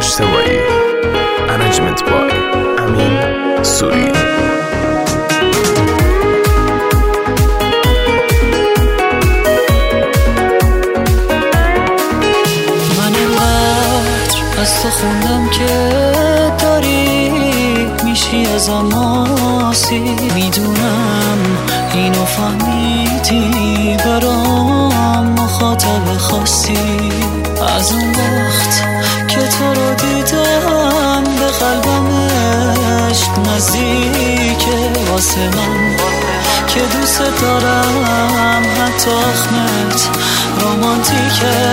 اجتماعی. انیجمنت بای امین سوری. من اینقدر از تو خوندم که داری میشی ازم آسی، میدونم اینو فهمیدی برام مخاطب خاصی. از اون وقت که تو رو دیدم به قلبم عشق نزدیکه، واسه من که دوست دارم حتی اخمت رومانتیکه.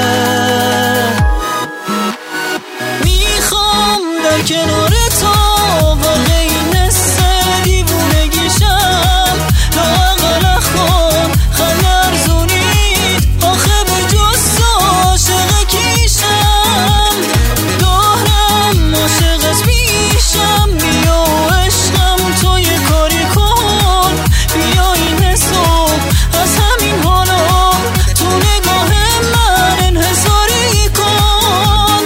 میخوام در کنار تو واقعی نسه دیوونگیشم، لااقل اخوان خلرزونید آخه به جز عاشق کیشم. دارم عاشقت میشم، بیا عشقم تو یه کاری کن، بیا این حساب از همین حالا تو نگاه من انحصاری کن.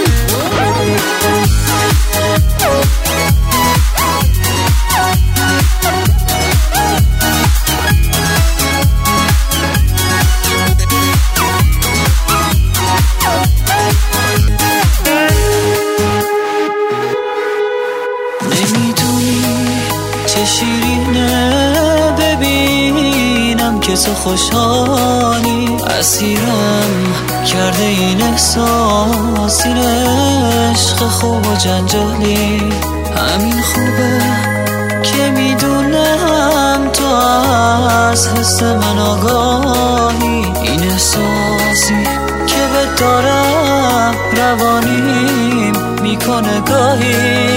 نمیدونی چه شیرینه ببینم که تو خوشحالی، اسیرم کرده این احساس، این عشق خوب و جنجالی. همین خوبه که میدونم تو از حس من آگاهی، این احساسی که به دارم روانیم میکنه گاهی.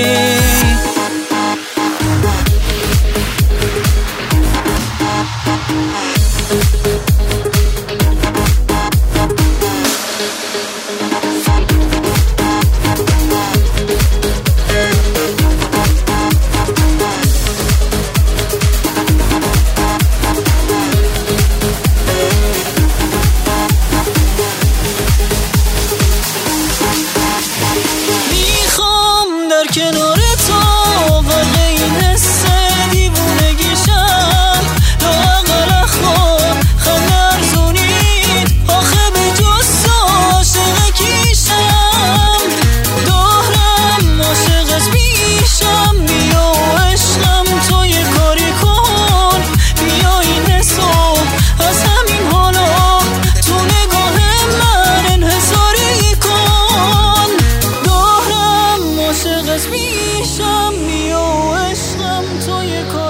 در کنار تو واقعی نسه دیوونگیشم، لااقل اخوان خلرزونید آخه به جز عاشق کیشم. دارم عاشقت میشم، بیا عشقم تو یه کاری کن، بیا این حساب از همین حالا تو نگاه من انحصاری کن. عاشقت میشم، بیا عشقم تو یه کار